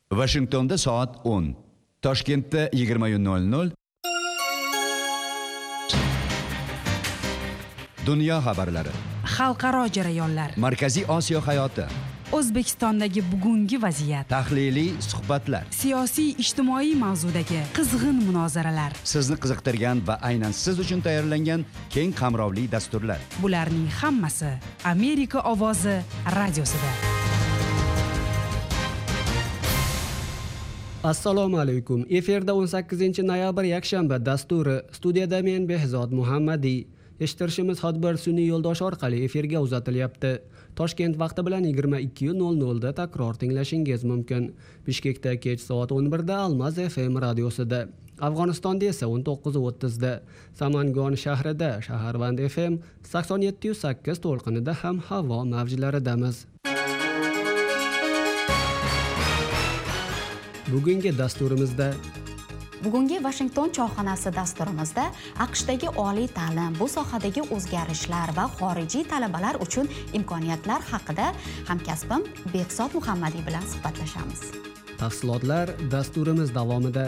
Washingtonda soat 10. Toshkentda 20:00. Dunyo xabarlari. Xalqaro jarayonlar. Markaziy Osiyo hayoti. O'zbekistondagi bugungi vaziyat. Tahliliy suhbatlar. Siyosiy ijtimoiy mavzudagi qizg'in munozaralar. Sizni qiziqtirgan va aynan siz uchun tayyorlangan keng qamrovli dasturlar. Bularning hammasi Amerika ovozi radiosida. Assalomu alaykum. Efirda 18-noyabr yakshanba dasturi. Studiyada men Behzod Muhammadiy. Eshittirishimiz Hotbird sun'iy yo'ldosh orqali efirga uzatilyapti. Toshkent vaqti bilan 22:00 da takror tinglashingiz mumkin. Bishkekda kech soat 11 da Almaz FM radiosida. Afg'onistonda esa 19:30 da. Samangon shahrida Shaharvand FM 87.8 to'lqinida ham havo mavjlaridamiz. Bugungi dasturimizda Bugungi Washington choyxonasi dasturimizda AQShdagi oliy ta'lim, bu sohadagi o'zgarishlar va xorijiy talabalar uchun imkoniyatlar haqida hamkasbim Behzod Muhammadiy bilan suhbatlashamiz. Tafsilotlar dasturimiz davomida.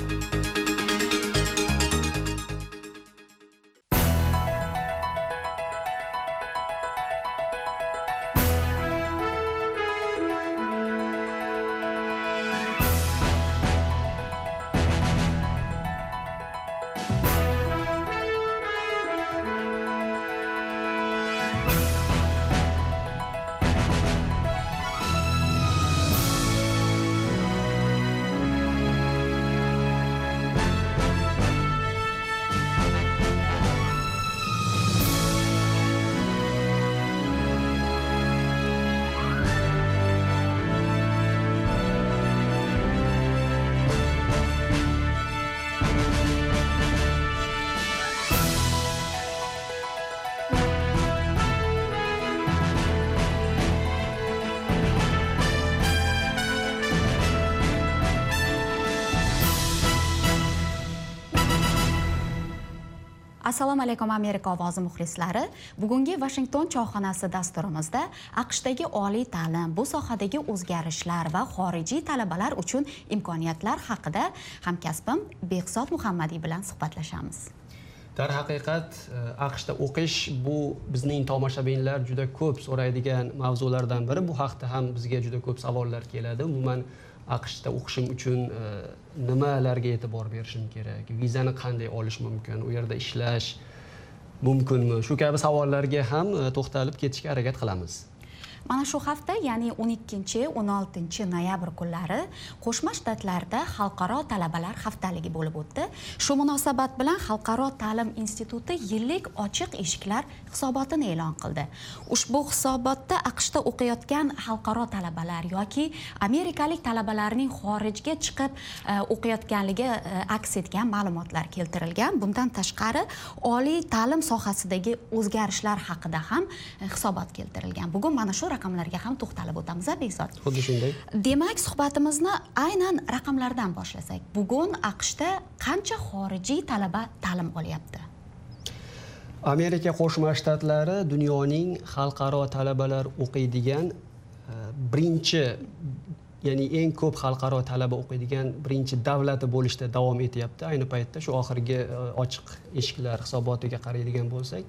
Assalomu alaykum Amerika ovozi muxlislari. Bugungi Washington choyxonasi dasturimizda AQShdagi oliy ta'lim, bu sohadagi o'zgarishlar va xorijiy talabalar uchun imkoniyatlar haqida hamkasbim Behzod Muhammadiy bilan suhbatlashamiz. Darhaqiqat AQShda o'qish bu bizning tomoshabinlar juda ko'p so'raydigan mavzulardan biri. Bu haqda ham bizga juda ko'p savollar keladi. Umuman AQShda o'qishim uchun nimalarga e'tibor berishim kerak? Vizani qanday olish mumkin? U yerda ishlash mumkinmi? Shu kabi savollarga ham to'xtalib ketishga harakat qilamiz. Mana shu hafta, ya'ni 12-16 noyabr kunlari Qo'shma Shtatlarda Xalqaro talabalar haftaligi bo'lib o'tdi. Shu munosabat bilan Xalqaro ta'lim instituti yillik ochiq eshiklar hisobotini e'lon qildi. Ushbu hisobotda AQShda o'qiyotgan xalqaro talabalar yoki amerikalik talabalarning xorijga chiqib o'qiyotganligi aks etgan ma'lumotlar keltirilgan. Bundan tashqari oliy ta'lim sohasidagi o'zgarishlar haqida ham hisobot keltirilgan. Bugun mana shu raqamlarga ham to'xtalib o'tamiz, Behzod. Xuddi shunday. Demak, suhbatimizni aynan raqamlardan boshlasak. Bugun AQShda qancha xorijiy talaba ta'lim olyapti? Amerika Qo'shma Shtatlari dunyoning xalqaro talabalar o'qiydigan birinchi, ya'ni eng ko'p xalqaro talaba o'qiydigan birinchi davlati bo'lishda davom etyapti. Ayni paytda shu oxirgi ochiq eshiklar hisobotiga qaraydigan bo'lsak,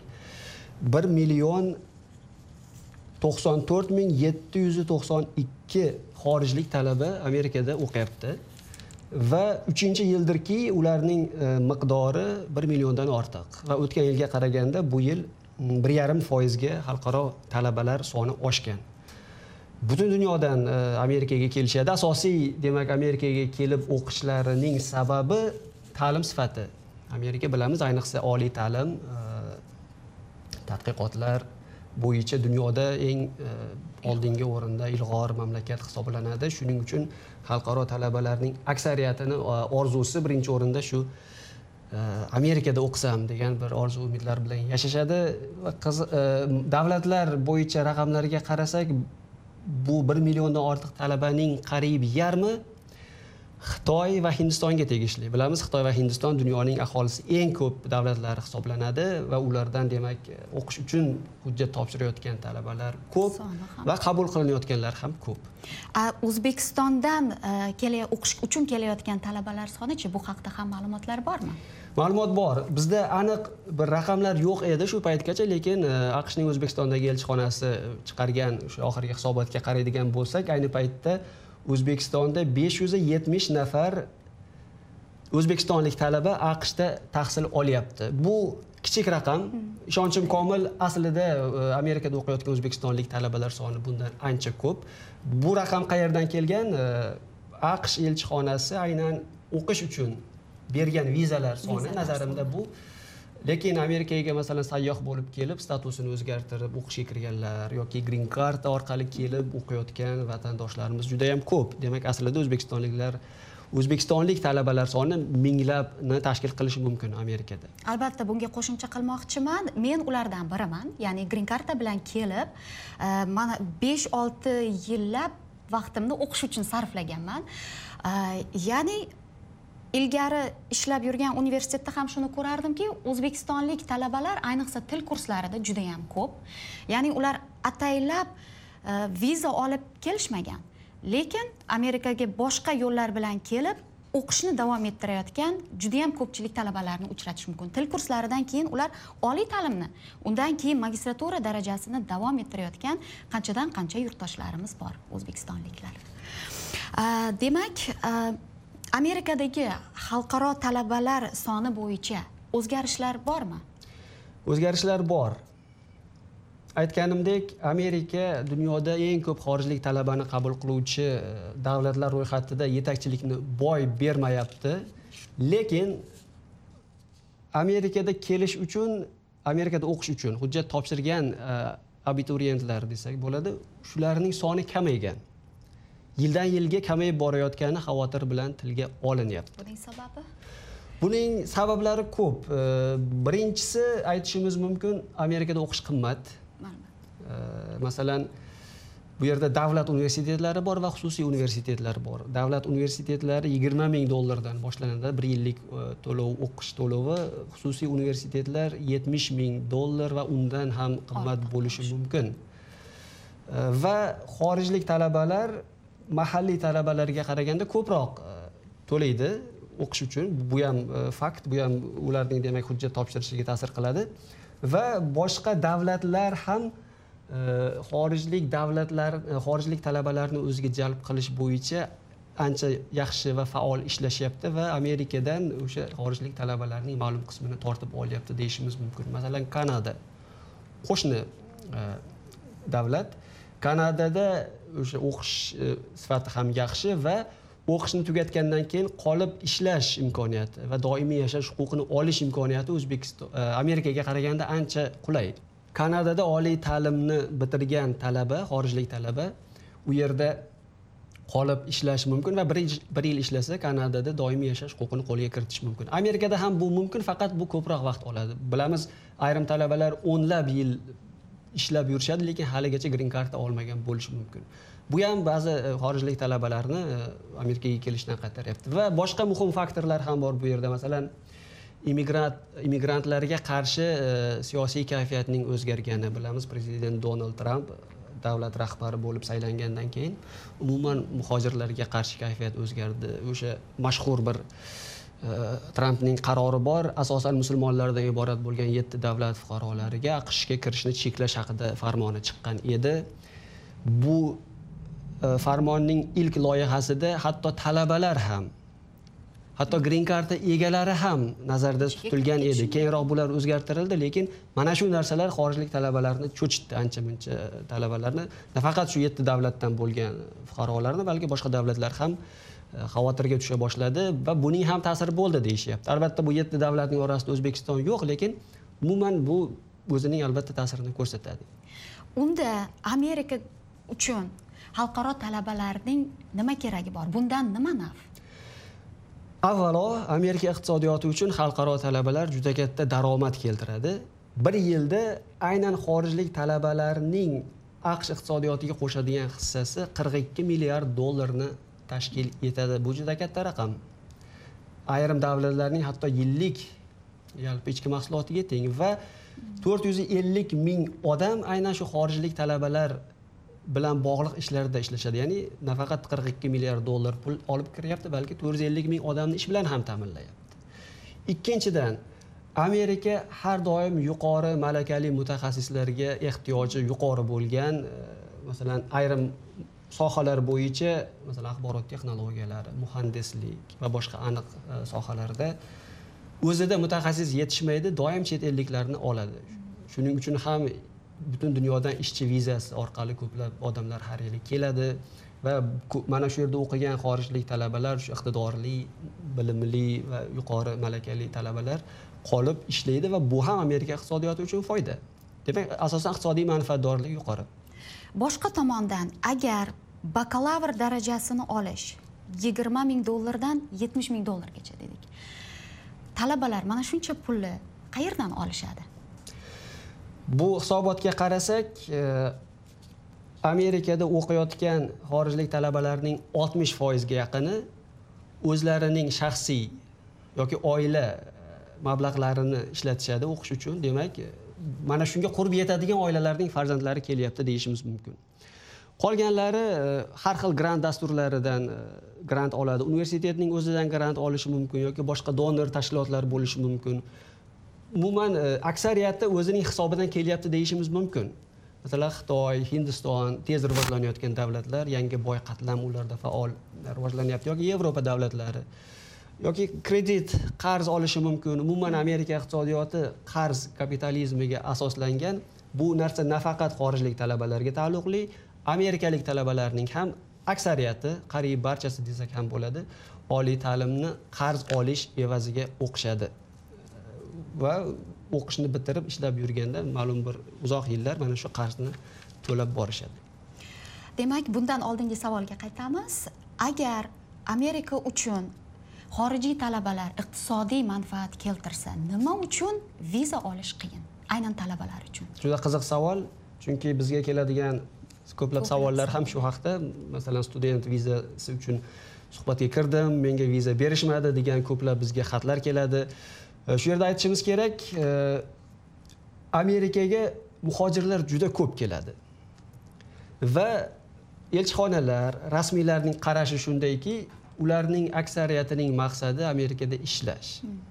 1,94,792 xorijlik talaba Amerikada o'qiyapti va 3-yildirki ularning miqdori 1 milliondan ortiq va o'tgan yilga qaraganda bu yil 1,5% ga xalqaro talabalar soni oshgan. Butun dunyodan Amerikaga kelishadi. Asosiy, demak, Amerikaga kelib o'qishlarining sababi ta'lim sifati. Amerika bilamiz, ayniqsa oliy ta'lim tadqiqotlar bo'yicha dunyoda eng oldingi o'rinda ilg'or mamlakat hisoblanadi. Shuning uchun xalqaro talabalarning aksariyatini orzusi birinchi o'rinda shu Amerikada o'qisam degan bir orzu umidlar bilan yashashadi. Davlatlar bo'yicha raqamlarga qarasak, bu 1 milliondan ortiq talabaning qariyb yarmi Xitoy va Hindistonga tegishli. Bilamiz, Xitoy va Hindiston dunyoning aholisi eng ko'p davlatlari hisoblanadi va ulardan demak o'qish uchun hujjat topshirayotgan talabalar ko'p va qabul qilinayotganlar ham ko'p. O'zbekistondan o'qish uchun kelayotgan talabalar soni-chi, bu haqda ham ma'lumotlar bormi? Ma'lumot bor. Bizda aniq bir raqamlar yo'q edi shu paytgacha, lekin AQShning O'zbekistondagi elchixonasi chiqargan o'sha oxirgi hisobotga qaraydigan bo'lsak, ayni paytda O'zbekistonda 570 nafar o'zbekistonlik talaba AQShda tahsil olyapti. Bu kichik raqam. Ishonchim komil, aslida Amerikada o'qiyotgan o'zbekistonlik talabalar soni bundan ancha ko'p. Bu raqam qayerdan kelgan? AQSh elchixonasi aynan o'qish uchun bergan vizalar soni nazarimda bu. Lekin Amerikaga masalan sayyoh bo'lib kelib, statusini o'zgartirib o'qishga kirganlar yoki green card orqali kelib o'qiyotgan vatandoshlarimiz juda ham ko'p. Demak, aslida o'zbekistonlik talabalar soni minglabni tashkil qilishi mumkin Amerikada. Albatta, bunga qo'shimcha qilmoqchiman. Men ulardan biriman. Ya'ni green card bilan kelib, mana 5-6 yillab vaqtimni o'qish uchun sarflaganman. Ya'ni ilgari ishlab yurgan universitetda ham shuni ko'rardimki, o'zbekistonlik talabalar ayniqsa til kurslarida juda ham ko'p. Ya'ni ular ataylab viza olib kelishmagan, lekin Amerikaga boshqa yo'llar bilan kelib o'qishni davom ettirayotgan juda ham ko'pchilik talabalarni uchratish mumkin. Til kurslaridan keyin ular oliy ta'limni, undan keyin magistratura darajasini davom ettirayotgan qanchadan qancha yurtdoshlarimiz bor, o'zbekistonliklar. Demak, Amerikadagi xalqaro talabalar soni bo'yicha o'zgarishlar bormi? O'zgarishlar bor. Aytganimdek, Amerika dunyoda eng ko'p xorijlik talabani qabul qiluvchi davlatlar ro'yxatida yetakchilikni boy bermayapti. Lekin Amerikada kelish uchun, Amerikada o'qish uchun hujjat topshirgan abituriyentlar desak bo'ladi, shularning soni kamaygan. Yildan yilga kamayib borayotgani xavotir bilan tilga olinyapti. Buning sababi? Buning sabablari ko'p. Birinchisi, aytishimiz mumkin, Amerikada o'qish qimmat. Masalan, bu yerda davlat universitetlari bor va xususiy universitetlar bor. Davlat universitetlari $20,000 boshlanadi, 1 yillik to'lov, o'qish to'lovi. Xususiy universitetlar $70,000 va undan ham qimmat bo'lishi mumkin. Va xorijlik talabalar mahalliy talabalarga qaraganda ko'proq to'laydi o'qish uchun. Bu ham fakt, bu ham ularning demak hujjat topshirishiga ta'sir qiladi. Va boshqa davlatlar ham xorijlik talabalarni o'ziga jalb qilish bo'yicha ancha yaxshi va faol ishlashyapti va Amerikadan o'sha xorijlik talabalarning ma'lum qismini tortib olyapti deyishimiz mumkin. Masalan, Kanada qo'shni davlat. Kanadada o'sha o'qish sifati ham yaxshi va o'qishni tugatgandan keyin qolib ishlash imkoniyati va doimiy yashash huquqini olish imkoniyati Amerikaga qaraganda ancha qulay. Kanadada oliy ta'limni bitirgan talaba, xorijlik talaba u yerda qolib ishlash mumkin va 1 yil ishlasa Kanadada doimiy yashash huquqini qo'lga kiritish mumkin. Amerikada ham bu mumkin, faqat bu ko'proq vaqt oladi. Bilamiz, ayrim talabalar o'nlab yil ishlab yurishadi, lekin haligacha green card olmagan bo'lishi mumkin. Bu ham ba'zi xorijlik talabalarni Amerikaga kelishdan qaytaryapti. Va boshqa muhim faktorlar ham bor bu yerda. Masalan, immigrantlarga qarshi siyosiy kayfiyatning o'zgargani. Bilamiz, prezident Donald Trump davlat rahbari bo'lib saylangandan keyin umuman muhojirlarga qarshi kayfiyat o'zgardi. O'sha mashhur bir Trumpning qarori bor, asosan musulmonlardan iborat bo'lgan 7 davlat fuqarolariga AQShga kirishni cheklash haqida farmoni chiqqan edi. Bu farmonning ilk loyihasida hatto talabalar ham, hatto green card egalari ham nazarda tutilgan edi. Keyinroq bular o'zgartirildi, lekin mana shu narsalar xorijlik talabalarni cho'chitdi, ancha-muncha talabalarni. Nafaqat shu 7 davlatdan bo'lgan fuqarolarni, balki boshqa davlatlar ham xavotirga tusha boshladi va buning ham ta'siri bo'ldi deyishyapti. Albatta, bu 7 davlatning orasida O'zbekiston yo'q, lekin umuman bu o'zining albatta ta'sirini ko'rsatadi. Unda Amerika uchun xalqaro talabalarning nima keragi bor? Bundan nima naf? Avvalo, Amerika iqtisodiyoti uchun xalqaro talabalar juda katta daromad keltiradi. 1 yilda aynan xorijlik talabalarning AQSh iqtisodiyotiga qo'shadigan hissasi $42 milliard tashkil etadi. Bu juda katta raqam. Ayrim davlatlarning hatto yillik yalpi ichki mahsulotiga teng va 450 ming odam aynan shu xorijlik talabalar bilan bog'liq ishlarda ishlashadi. Ya'ni nafaqat 42 milliard dollar pul olib kiryapti, balki 450 ming odamni ish bilan ham ta'minlayapti. Ikkinchidan, Amerika har doim yuqori malakali mutaxassislarga ehtiyoji yuqori bo'lgan, masalan, ayrim sohalar bo'yicha, masalan, axborot texnologiyalari, muhandislik va boshqa aniq sohalarda o'zida mutaxassis yetishmaydi, doim chet elliklarni oladi. Shuning uchun ham butun dunyodan ishchi vizasi orqali ko'plab odamlar har yili keladi va mana shu yerda o'qigan xorijlik talabalar, shu iqtidorli, bilimli va yuqori malakali talabalar qolib ishlaydi va bu ham Amerika iqtisodiyoti uchun foyda. Demak, asosan iqtisodiy manfaatdorlik yuqori. Boshqa tomondan, agar bakalavr darajasini olish 20 ming dollardan 70 ming dollargacha dedik. Talabalar mana shuncha pulni qayerdan olishadi? Bu hisobotga qarasak, Amerikada o'qiyotgan xorijlik talabalarning 60% ga yaqini o'zlarining shaxsiy yoki oila mablag'larini ishlatishadi o'qish uchun. Demak, mana shunga qurb yetadigan oilalarning farzandlari kelyapti deyishimiz mumkin. Qolganlari har xil grant dasturlaridan grant oladi. Universitetning o'zidan grant olishi mumkin yoki boshqa donor tashkilotlar bo'lishi mumkin. Umuman aksariyati o'zining hisobidan kelyapti deyishimiz mumkin. Masalan, Xitoy, Hindiston tez rivojlanayotgan davlatlar, yangi boy qatlam ularda faol rivojlanyapti yoki Yevropa davlatlari yoki kredit, qarz olishi mumkin. Umuman Amerika iqtisodiyoti qarz kapitalizmiga asoslangan. Bu narsa nafaqat xorijlik talabalarga taalluqli, amerikalik talabalarning ham aksariyati, qariyb barchasi desak ham bo'ladi, oliy ta'limni qarz olish evaziga o'qishadi. Va o'qishni bitirib ishlab yurganda ma'lum bir uzoq yillar mana shu qarzni to'lab borishadi. Demak, bundan oldingi savolga qaytamiz. Agar Amerika uchun xorijiy talabalar iqtisodiy manfaat keltirsa, nima uchun viza olish qiyin? Aynan talabalar uchun. Juda qiziq savol, chunki bizga keladigan ko'plab savollar ham shu haqda. Masalan, student vizasi uchun suhbatga kirdim, menga viza berishmadi degan ko'plab bizga xatlar keladi. Shu yerda aytishimiz kerak, Amerikaga muhojirlar juda ko'p keladi. Va elchixonalar, rasmiylarning qarashi shundayki, ularning aksariyatining maqsadi Amerikada ishlash.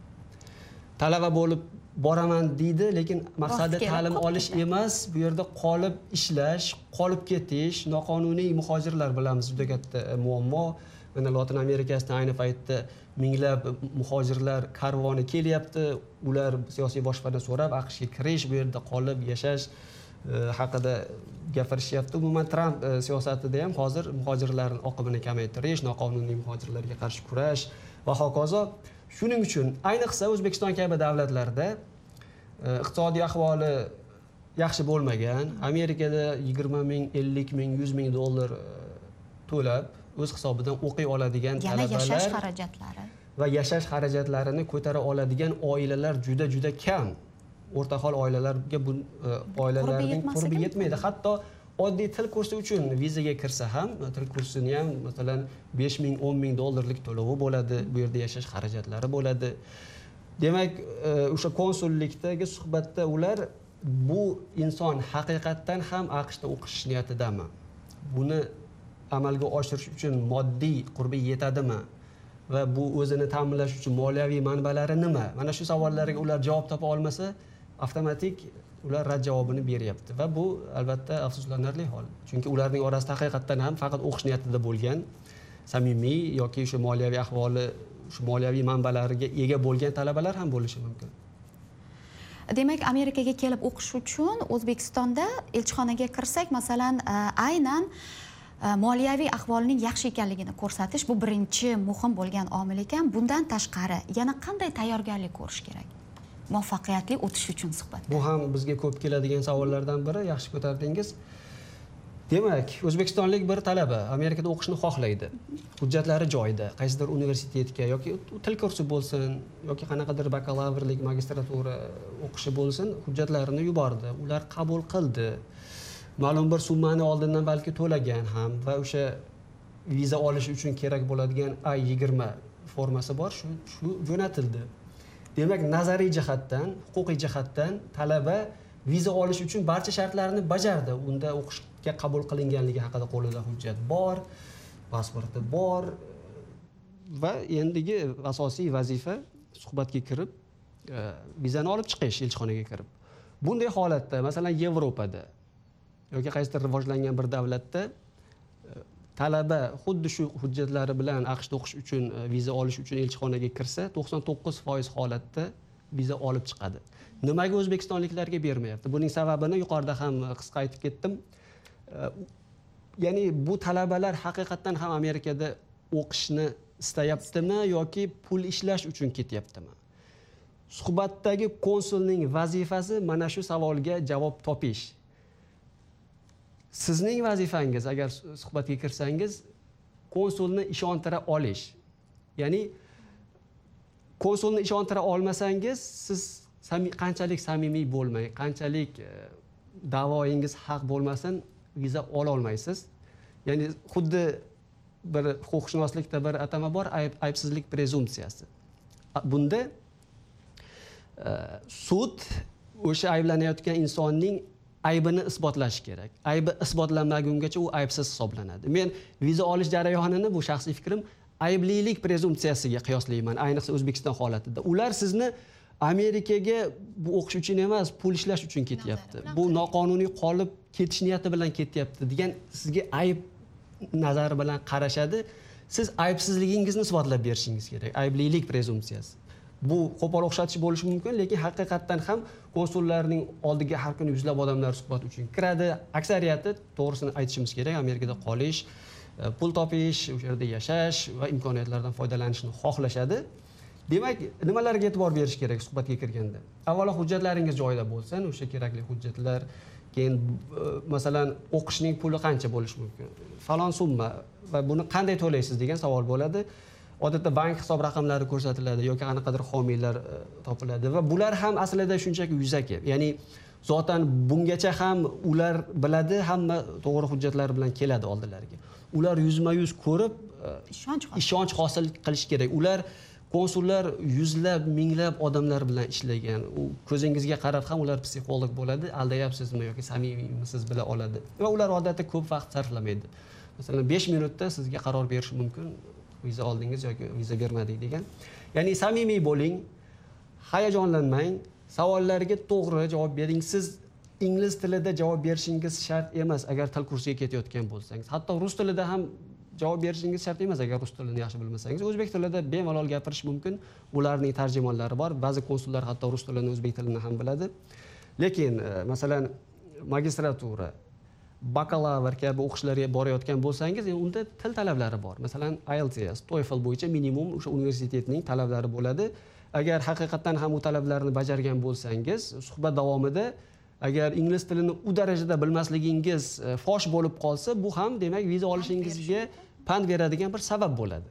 Talaba bo'lib boraman deydi, lekin maqsadi ta'lim olish emas, bu yerda qolib ishlash, qolib ketish. Noqonuniy muhojirlar bilamiz juda katta muammo. Mana Lotin Amerikasidan ayni paytda minglab muhojirlar karvoni kelyapti. Ular siyosiy boshpana so'rab AQShga kirish, bu yerda qolib yashash haqida gapirishyapti. Umuman Trump siyosatida ham hozir muhojirlarning oqimini kamaytirish, noqonuniy muhojirlarga qarshi kurash va hokazo. Shuning uchun ayniqsa O'zbekiston kabi davlatlarda iqtisodiy ahvoli yaxshi bo'lmagan, Amerikada 20 ming, 50 ming, 100 ming dollar to'lab o'z hisobidan o'qiy oladigan talabalar, yashash xarajatlari va yashash xarajatlarini ko'tara oladigan oilalar juda kam. O'rtahol oilalarga bu oilalarning qurbi yetmaydi. Hatto oddiy til kursi uchun vizaga kirsa ham, til kursini ham masalan 5 ming, 10 ming dollarlik to'lovi bo'ladi, bu yerda yashash xarajatlari bo'ladi. Demak, o'sha konsullikdagi suhbatda ular bu inson haqiqatdan ham AQShda o'qish niyatidami? Buni amalga oshirish uchun moddiy qurbi yetadimi? Va bu o'zini ta'minlash uchun moliyaviy manbalari nima? Mana shu savollarga ular javob topa olmasa, avtomatik ular rad javobini beryapti va bu albatta afsuslanarli hol. Chunki ularning orasida haqiqatdan ham faqat o'qish niyatida bo'lgan, samimiy yoki shu moliyaviy ahvoli, shu moliyaviy manbalariga ega bo'lgan talabalar ham bo'lishi mumkin. Demak, Amerikaga kelib o'qish uchun O'zbekistonda elchixonaga kirsak, masalan, aynan moliyaviy ahvolning yaxshi ekanligini ko'rsatish bu birinchi muhim bo'lgan omil ekan. Bundan tashqari yana qanday tayyorgarlik ko'rish kerak muvaffaqiyatli o'tish uchun suhbatda? Bu ham bizga ko'p keladigan savollardan biri, yaxshi ko'tardingiz. Demak, o'zbekistonlik bir talaba Amerikada o'qishni xohlaydi. Hujjatlari joyida, qaysidir universitetga yoki til kursi bo'lsin, yoki qanaqadir bakalavrlik, magistratura o'qishi bo'lsin, hujjatlarini yubordi. Ular qabul qildi. Ma'lum bir summani oldindan balki to'lagan ham va o'sha viza olish uchun kerak bo'ladigan I-20 formasi bor, shu jo'natildi. Demak, nazariy jihatdan, huquqiy jihatdan talaba viza olish uchun barcha shartlarni bajardi. Unda o'qishga qabul qilinganligi haqida qo'lida hujjat bor, pasporti bor va endigi asosiy vazifa suhbatga kirib, vizani olib chiqish elchixonaga kirib. Bunday holatda, masalan, Yevropada yoki qaysidir rivojlangan bir davlatda talaba xuddi shu hujjatlari bilan AQShda o'qish uchun, viza olish uchun elchixonaga kirsa, 99% holatda viza olib chiqadi. Nimaga o'zbekistonliklarga bermayapti? Buning sababini yuqorida ham qisqa aytib ketdim. Ya'ni bu talabalar haqiqatan ham Amerikada o'qishni istayaptimi yoki pul ishlash uchun ketyaptimi? Suhbatdagi konsulning vazifasi mana shu savolga javob topish. Sizning vazifangiz agar suhbatga kirsangiz, konsulni ishontira olish. Ya'ni konsulni ishontira olmasangiz, siz qanchalik samimiy bo'lmang, qanchalik da'voyingiz haq bo'lmasin, viza ola olmaysiz. Ya'ni xuddi bir huquqshunoslikda bir atama bor, aybsizlik prezumpsiyasi. Bunda sud o'sha ayblanayotgan insonning aybini isbotlashi kerak. Aybi isbotlanmagungacha u aybsiz hisoblanadi. Men viza olish jarayonini, bu shaxsiy fikrim, ayblilik prezumpsiyasiga qiyoslayman, ayniqsa O'zbekiston holatida. Ular sizni Amerikaga bu o'qish uchun emas, pul ishlash uchun ketyapti. Bu noqonuniy qolib ketish niyati bilan ketyapti degan sizga ayb nazari bilan qarashadi. Siz aybsizligingizni isbotlab berishingiz kerak. Ayblilik prezumpsiyasi. Bu qo'pol o'xshatish bo'lishi mumkin, lekin haqiqatdan ham konsullarning oldiga har kuni yuzlab odamlar suhbat uchun kiradi. Aksariyati, to'g'risini aytishimiz kerak, Amerikada qolish, pul topish, o'sha yerda yashash va imkoniyatlardan foydalanishni xohlashadi. Demak, nimalarga e'tibor berish kerak suhbatga kirganda? Avvalo, hujjatlaringiz joyida bo'lsin, o'sha kerakli hujjatlar. Keyin masalan, o'qishning puli qancha bo'lishi mumkin? Falon summa va buni qanday to'laysiz degan savol bo'ladi. Odatda bank hisob raqamlari ko'rsatiladi yoki qanaqadir homiylar topiladi va bular ham aslida shunchaki yuzaki. Ya'ni zotan bungacha ham ular biladi, hamma to'g'ri hujjatlar bilan keladi oldilariga. Ular yuzma-yuz ko'rib ishonch hosil qilish kerak. Ular konsullar yuzlab, minglab odamlar bilan ishlagan. U ko'zingizga qarab ham ular psixolog bo'ladi, aldayapsizmi yoki samimiymisiz bila oladi. Va ular odatda ko'p vaqt sarflamaydi. Masalan, 5 minutda sizga qaror berishi mumkin. Viza oldingiz yoki viza bermadik degan. Ya'ni samimiy bo'ling, hayajonlanmang, savollarga to'g'ri javob bering. Siz ingliz tilida javob berishingiz shart emas agar til kursiga ketayotgan bo'lsangiz. Hatto rus tilida ham javob berishingiz shart emas agar rus tilini yaxshi bilmasangiz. O'zbek tilida bemalol gapirish mumkin. Ularning tarjimonlari bor. Ba'zi konsullar hatto rus tilini, o'zbek tilini ham biladi. Lekin masalan, magistratura, bakalavr kabi o'qishlarga borayotgan bo'lsangiz, unda til talablari bor. Masalan, IELTS, TOEFL bo'yicha minimum o'sha universitetning talablari bo'ladi. Agar haqiqatan ham u talablarni bajargan bo'lsangiz, suhbat davomida agar ingliz tilini u darajada bilmasligingiz fosh bo'lib qolsa, bu ham demak viza olishingizga pand beradigan bir sabab bo'ladi.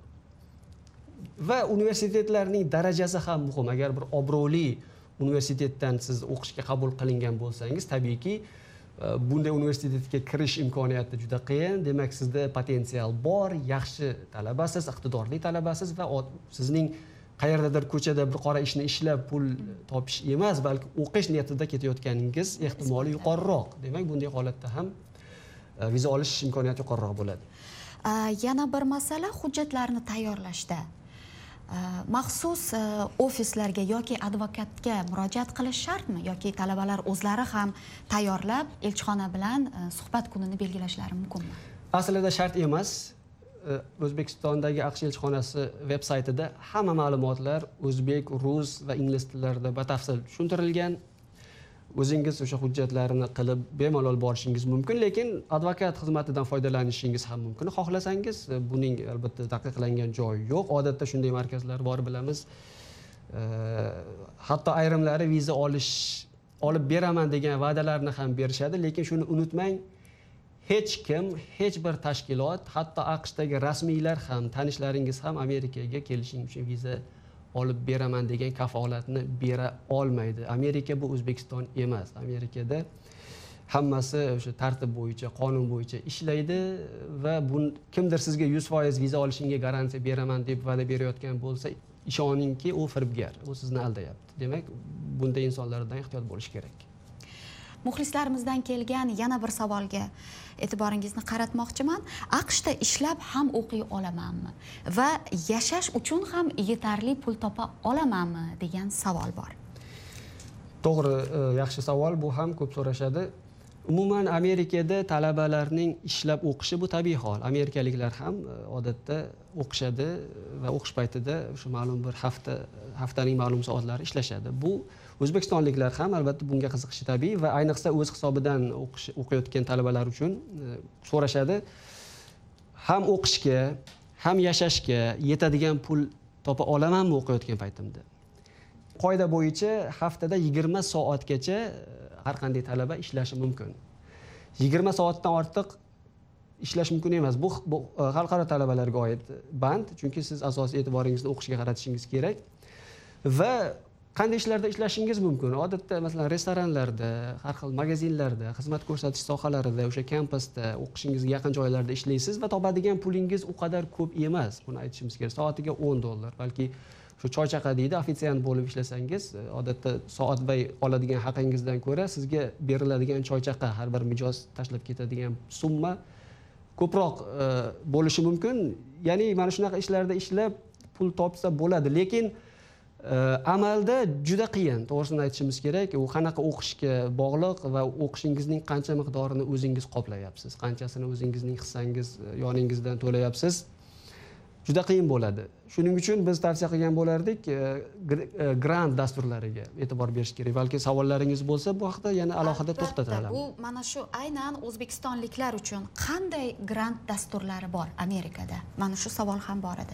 Va universitetlarning darajasi ham muhim. Agar bir obro'li universitetdan siz o'qishga qabul qilingan bo'lsangiz, tabiiyki bunday universitetga kirish imkoniyati juda qiyin. Demak, sizda potensial bor, yaxshi talabasiz, iqtidorli talabasiz va sizning qayerdadir ko'chada bir qora ishni ishlab pul topish emas, balki o'qish niyatida ketayotganingiz ehtimoli yuqoriroq. Demak, bunday holatda ham viza olish imkoniyati yuqoriroq bo'ladi. Yana bir masala hujjatlarni tayyorlashda. Maxsus ofislarga yoki advokatga murojaat qilish shartmi yoki talabalar o'zlari ham tayyorlab elchixona bilan suhbat kunini belgilashlari mumkinmi? Aslida shart emas. O'zbekistondagi AQSh elchixonasi veb-saytida hamma ma'lumotlar o'zbek, rus va ingliz tillarida batafsil tushuntirilgan. O'zingiz o'sha hujjatlarni qilib bemalol borishingiz mumkin, lekin advokat xizmatidan foydalanishingiz ham mumkin. Xohlasangiz, buning albatta taqiqlangan joyi yo'q. Odatda shunday markazlar bor, bilamiz. Hatto ayrimlari viza olib beraman degan va'dalarni ham berishadi, lekin shuni unutmang. Hech kim, hech bir tashkilot, hatto AQShdagi rasmiylar ham, tanishlaringiz ham Amerikaga kelishing uchun viza olib beraman degan kafolatni bera olmaydi. Amerika bu O'zbekiston emas. Amerikada hammasi o'sha tartib bo'yicha, qonun bo'yicha ishlaydi va kimdir sizga 100% viza olishingga garantiya beraman deb va'da berayotgan bo'lsa, ishoningki, u firibgar, u sizni aldayapti. Demak, bunday insonlardan ehtiyot bo'lish kerak. Muxlislarimizdan kelgan yana bir savolga e'tiboringizni qaratmoqchiman. AQShda ishlab ham o'qiy olamanmi va yashash uchun ham yetarli pul topa olamanmi degan savol bor. To'g'ri, yaxshi savol, bu ham ko'p so'rashadi. Umuman Amerikada talabalarning ishlab o'qishi bu tabiiy hol. Amerikaliklar ham odatda o'qishadi va o'qish paytida o'sha ma'lum bir haftaning ma'lum soatlari ishlashadi. Bu o'zbekistonliklar ham albatta bunga qiziqishi tabiiy va ayniqsa o'z hisobidan o'qiyotgan talabalar uchun so'rashadi. Ham o'qishga, ham yashashga yetadigan pul topa olamanmi o'qiyotgan paytimda? Qoida bo'yicha haftada 20 soatgacha har qanday talaba ishlashi mumkin. 20 soatdan ortiq ishlash mumkin emas. Bu xalqaro talabalarga oid band, chunki siz asosiy e'tiboringizni o'qishga qaratishingiz kerak. Va qanday ishlarda ishlashingiz mumkin? Odatda masalan restoranlarda, har xil magazinlarda, xizmat ko'rsatish sohalarida, o'sha kampusda, o'qishingizga yaqin joylarda ishlaysiz va topadigan pulingiz u qadar ko'p emas. Buni aytishimiz kerak. Soatiga $10, balki shu choychaqa deydi, ofitsiant bo'lib ishlasangiz, odatda soatbay oladigan haqingizdan ko'ra sizga beriladigan choychaqa, har bir mijoz tashlab ketadigan summa ko'proq bo'lishi mumkin. Ya'ni mana shunaqa ishlarda ishlab pul topsa bo'ladi, lekin amalda juda qiyin, to'g'risini aytishimiz kerak. U qanaqa o'qishga bog'liq va o'qishingizning qancha miqdorini o'zingiz qoplayapsiz, qanchasini o'zingizning hissangiz yoningizdan to'layapsiz. Juda qiyin bo'ladi. Shuning uchun biz tavsiya qilgan bo'lardik, grant dasturlariga e'tibor berish kerak. Balki savollaringiz bo'lsa, bu haqda yana alohida to'xtatiladi. Bu mana shu aynan o'zbekistonliklar uchun qanday grant dasturlari bor Amerikada? Mana shu savol ham bor edi.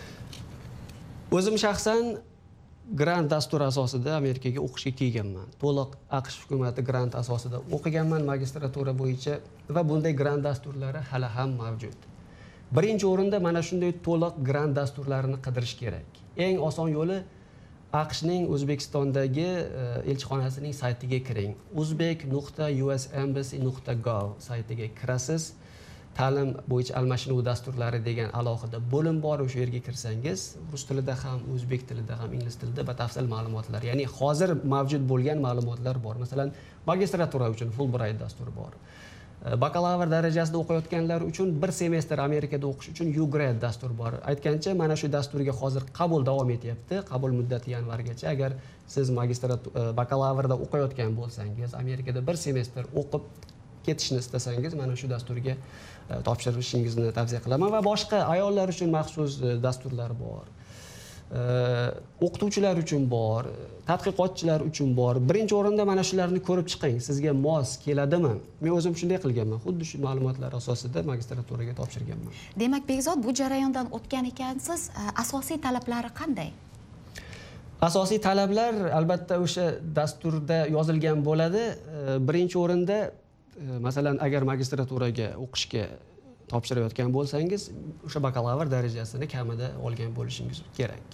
O'zim shaxsan grant dasturi asosida Amerikaga o'qishga kelganman. To'liq AQSh hukumati grant asosida o'qiganman magistratura bo'yicha va bunday grant dasturlari hali ham mavjud. Birinchi o'rinda mana shunday to'liq grant dasturlarini qidirish kerak. Eng oson yo'li AQShning O'zbekistondagi elchixonasining saytiga kiring. uzbek.usembassy.gov saytiga kirasiz. Ta'lim bo'yicha almashinuv dasturlari degan alohida bo'lim bor. O'sha yerga kirsangiz, rus tilida ham, o'zbek tilida ham, ingliz tilida batafsil ma'lumotlar, ya'ni hozir mavjud bo'lgan ma'lumotlar bor. Masalan, magistratura uchun Fulbright dasturi bor. Bakalavr darajasida o'qiyotganlar uchun bir semestr Amerikada o'qish uchun U-Grad dastur bor. Aytgancha, mana shu dasturga hozir qabul davom etyapti. Qabul muddati yanvargacha. Agar siz bakalavrda o'qiyotgan bo'lsangiz, Amerikada bir semestr o'qib ketishni istasangiz, mana shu dasturga topshirishingizni tavsiya qilaman va boshqa ayollar uchun maxsus dasturlar bor. O'qituvchilar uchun bor, tadqiqotchilar uchun bor. Birinchi o'rinda mana shularni ko'rib chiqing. Sizga mos keladimi? Men o'zim shunday qilganman. Xuddi shu ma'lumotlar asosida magistraturaga topshirganman. Demak, Begzod bu jarayondan o'tgan ekansiz. Asosiy talablari qanday? Asosiy talablar albatta o'sha dasturda yozilgan bo'ladi. Birinchi o'rinda masalan, agar magistraturaga o'qishga topshirayotgan bo'lsangiz, o'sha bakalavr darajasini kamida olgan bo'lishingiz kerak.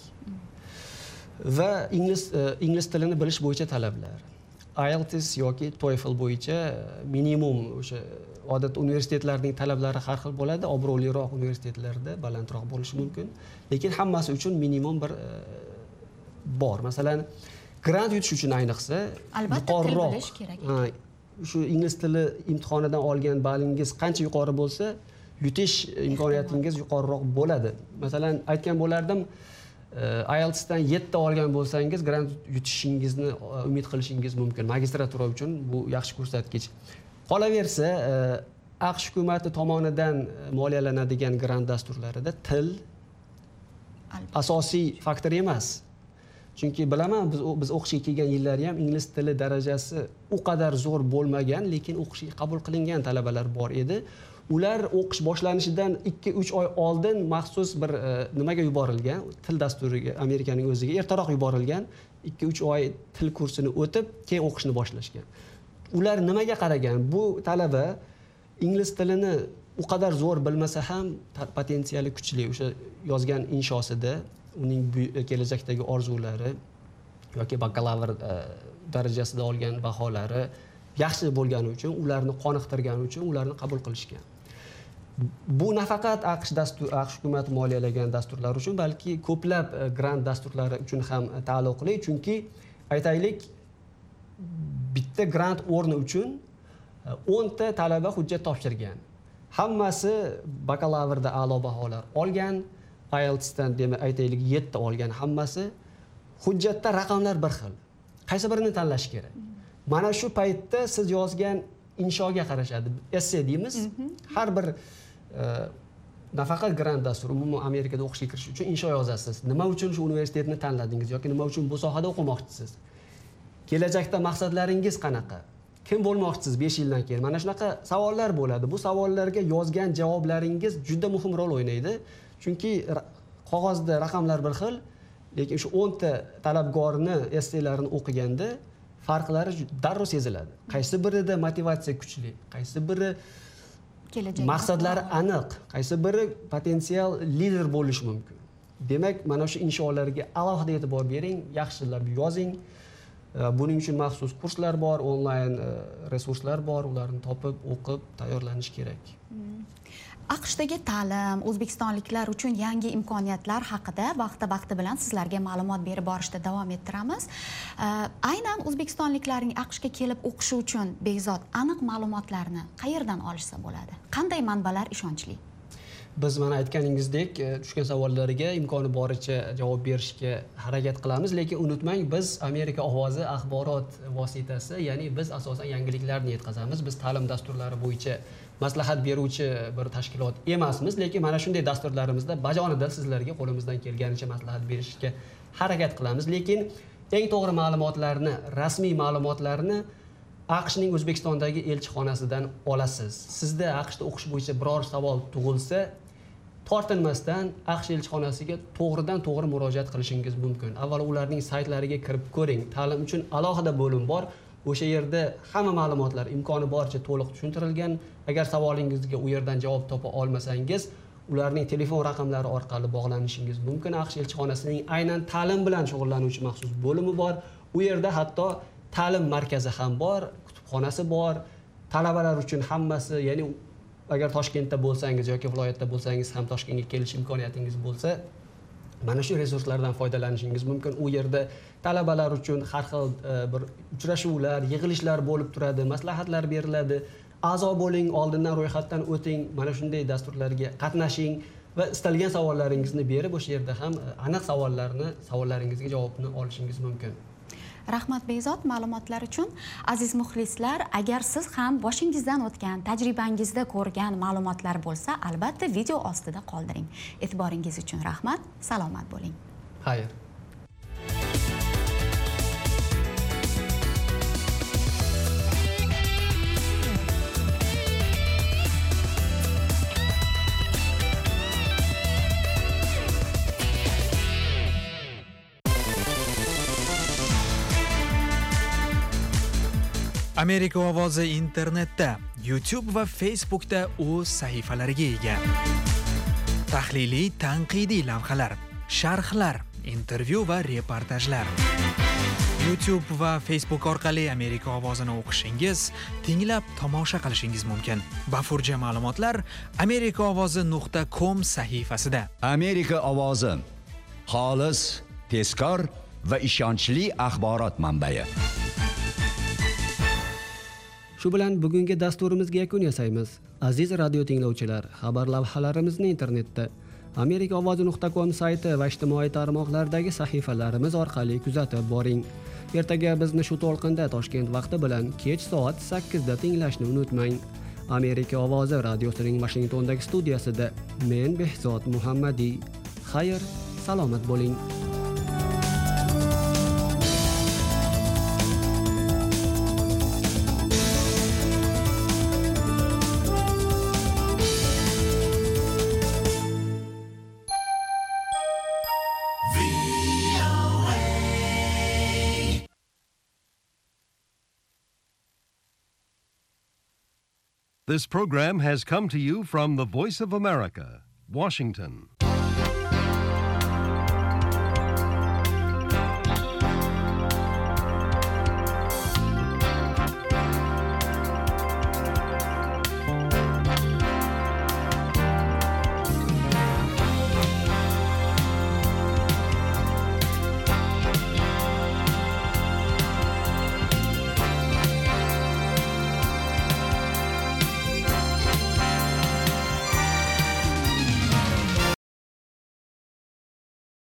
Va ingliz tilini bilish bo'yicha talablar. IELTS yoki TOEFL bo'yicha minimum o'sha odatda universitetlarning talablari har xil bo'ladi. Obro'liroq universitetlarda balandroq bo'lishi mumkin, lekin hammasi uchun minimum bir bor. Masalan, grant yutish uchun ayniqsa albatta til bilish kerak. Shu ingliz tili imtihonidan olgan ballingiz qancha yuqori bo'lsa, yutish imkoniyatingiz yuqoriroq bo'ladi. Masalan, aytgan bo'lardim, IELTSdan 7 olgan bo'lsangiz, grant yutishingizni umid qilishingiz mumkin. Magistratura uchun bu yaxshi ko'rsatkich. Qolaversa, AQSh hukumati tomonidan moliyalanadigan grant dasturlarida til asosiy faktor emas. Chunki bilaman, biz o'qishga kelgan yillari ham ingliz tili darajasi u qadar zo'r bo'lmagan, lekin o'qishga qabul qilingan talabalar bor edi. Ular o'qish boshlanishidan 2-3 oy oldin maxsus bir nimaga yuborilgan, til dasturiga, Amerikaning o'ziga ertaroq yuborilgan, 2-3 oy til kursini o'tib, keyin o'qishni boshlashgan. Ular nimaga qaragan? Bu talaba ingliz tilini u qadar zo'r bilmasa ham potensiyali kuchli, o'sha yozgan inshosida uning kelajakdagi orzulari yoki bakalavr darajasida olgan baholari yaxshi bo'lgani uchun, ularni qoniqtirgani uchun ularni qabul qilishgan. Bu nafaqat AQSh hukumati moliyalagan dasturlar uchun, balki ko'plab grant dasturlari uchun ham taalluqli, chunki aytaylik, bitta grant o'rni uchun 10 ta talaba hujjat topshirgan. Hammasi bakalavrda a'lo baholar olgan, IELTSdan demak aytaylik 7 ta olgan hammasi. Hujjatda raqamlar bir xil. Qaysi birini tanlash kerak? Mana shu paytda siz yozgan inshoga qarashadi. Essay deymiz. Har bir nafaqat grant dasturi, umuman Amerikada o'qishga kirish uchun insho yozasiz. Nima uchun shu universitetni tanladingiz yoki nima uchun bu sohada o'qimoqchisiz? Kelajakda maqsadlaringiz qanaqa? Kim bo'lmoqchisiz 5 yildan keyin? Mana shunaqa savollar bo'ladi. Bu savollarga yozgan javoblaringiz juda muhim rol o'ynaydi. Chunki qog'ozda raqamlar bir xil, lekin shu 10 ta talabgorni essaylarini o'qiganda farqlari darrov seziladi. Qaysi birida motivatsiya kuchli, qaysi biri maqsadlari aniq, qaysi biri potensial lider bo'lishi mumkin. Demak, mana shu insholarga alohida e'tibor bering, yaxshilab yozing. Buning uchun maxsus kurslar bor, onlayn resurslar bor, ularni topib, o'qib, tayyorlanish kerak. AQShdagi ta'lim, o'zbekistonliklar uchun yangi imkoniyatlar haqida vaqti bilan sizlarga ma'lumot berib borishda davom ettiramiz. Aynan o'zbekistonliklarning AQShga kelib o'qishi uchun Behzod aniq ma'lumotlarni qayerdan olishsa bo'ladi? Qanday manbalar ishonchli? Biz mana aytganingizdek, tushgan savollariga imkoni boricha javob berishga harakat qilamiz, lekin unutmang, biz Amerika ovozi axborot vositasi, ya'ni biz asosan yangiliklarni yetkazamiz. Biz ta'lim dasturlari bo'yicha maslahat beruvchi bir tashkilot emasmiz, lekin mana shunday dasturlarimizda bajonidil sizlarga qo'limizdan kelganicha maslahat berishga harakat qilamiz, lekin eng to'g'ri ma'lumotlarni, rasmiy ma'lumotlarni AQShning O'zbekistondagi elchixonasidan olasiz. Sizda AQShda o'qish bo'yicha biror savol tug'ilsa, tortinmasdan AQSh elchixonasiga to'g'ridan-to'g'ri murojaat qilishingiz mumkin. Avvalo ularning saytlariga kirib ko'ring. Ta'lim uchun alohida bo'lim bor. O'sha yerda hamma ma'lumotlar imkoni boricha to'liq tushuntirilgan. Agar savolingizga u yerdan javob topa olmasangiz, ularning telefon raqamlari orqali bog'lanishingiz mumkin. AQSh elchixonasining aynan ta'lim bilan shug'ullanuvchi maxsus bo'limi bor. U yerda hatto ta'lim markazi ham bor, kutubxonasi bor. Talabalar uchun hammasi, ya'ni agar Toshkentda bo'lsangiz yoki viloyatda bo'lsangiz ham Toshkentga kelish imkoniyatingiz bo'lsa, mana shu resurslardan foydalanishingiz mumkin. U yerda talabalar uchun har xil bir uchrashuvlar, yig'ilishlar bo'lib turadi, maslahatlar beriladi. A'zo bo'ling, oldindan ro'yxatdan o'ting, mana shunday dasturlarga qatnashing va istalgan savollaringizni berib, o'sha yerda ham aniq savollaringizga javobni olishingiz mumkin. Rahmat Behzod ma'lumotlar uchun. Aziz muxlislar, agar siz ham boshingizdan o'tgan, tajribangizda ko'rgan ma'lumotlar bo'lsa, albatta video ostida qoldiring. E'tiboringiz uchun rahmat. Salomat bo'ling. Xayr. Amerika ovozi internetda, YouTube va Facebookda o'z sahifalariga ega. Tahliliy, tanqidiy lavhalar, sharhlar, intervyu va reportajlar. YouTube va Facebook orqali Amerika ovozini o'qishingiz, tinglab tomosha qilishingiz mumkin. Bafurja ma'lumotlar amerikaovozi.com sahifasida. Amerika ovozi xolis, tezkor va ishonchli axborot manbai. Shu bilan bugungi dasturimizga yakun yasaymiz. Aziz radio tinglovchilar, xabar lavhalarimizni internetda amerikaovozi.com sayti va ijtimoiy tarmoqlardagi sahifalarimiz orqali kuzatib boring. Ertaga bizni shu to'lqinda Toshkent vaqti bilan kech soat 8 da tinglashni unutmang. Amerika ovozi radiosining Washingtondagi studiyasida men Behzod Muhammadiy. Xayr, salomat bo'ling. This program has come to you from the Voice of America, Washington.